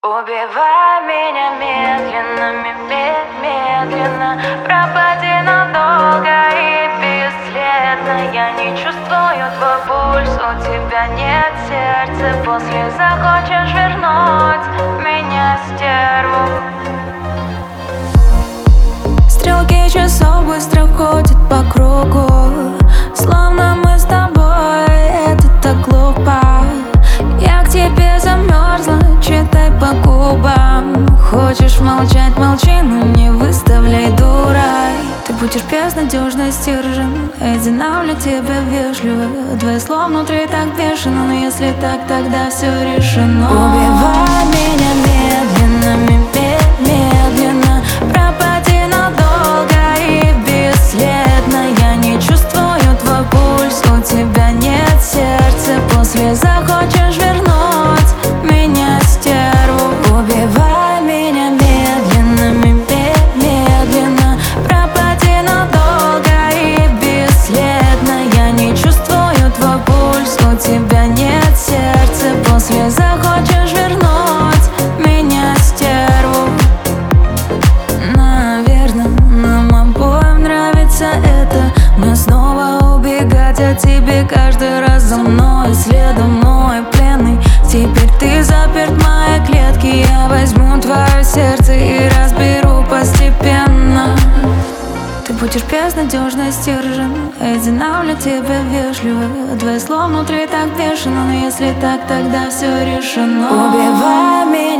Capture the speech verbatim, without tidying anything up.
Убивай меня медленно, медленно, пропади надолго и бесследно. Я не чувствую твой пульс, у тебя нет сердца. После захочешь вернуть меня, стерву. Стрелки часов быстро ходят по кругу, словно мы с тобой, это так глупо. Я к тебе замерзла, читай по губам. Хочешь молчать, молчи, но не выставляй дурой. Ты будешь безнадежно стержен, я динамлю тебя вежливо. Твои слова внутри так бешено, но если так, тогда все решено. Убивай меня медленно, медленно, пропади надолго и бесследно. Я не чувствую твой пульс, у тебя нет сердца. После захочешь вернуть меня, стерву. Убивай меня медленно, медленно, пропади надолго и бесследно. Я не чувствую твой пульс, у тебя нет сердца. После захочешь вернуть меня, стерву. Наверное, нам обоим нравится это. Мне снова убегать от тебя каждый раз за мной, следом мой пленный. Теперь ты заперт в моей клетке. Я возьму твое сердце и разберу постепенно. Ты будешь безнадежно стержен, я динамлю тебя вежливо. Твои слова внутри так бешено, но если так, тогда все решено. Убивай меня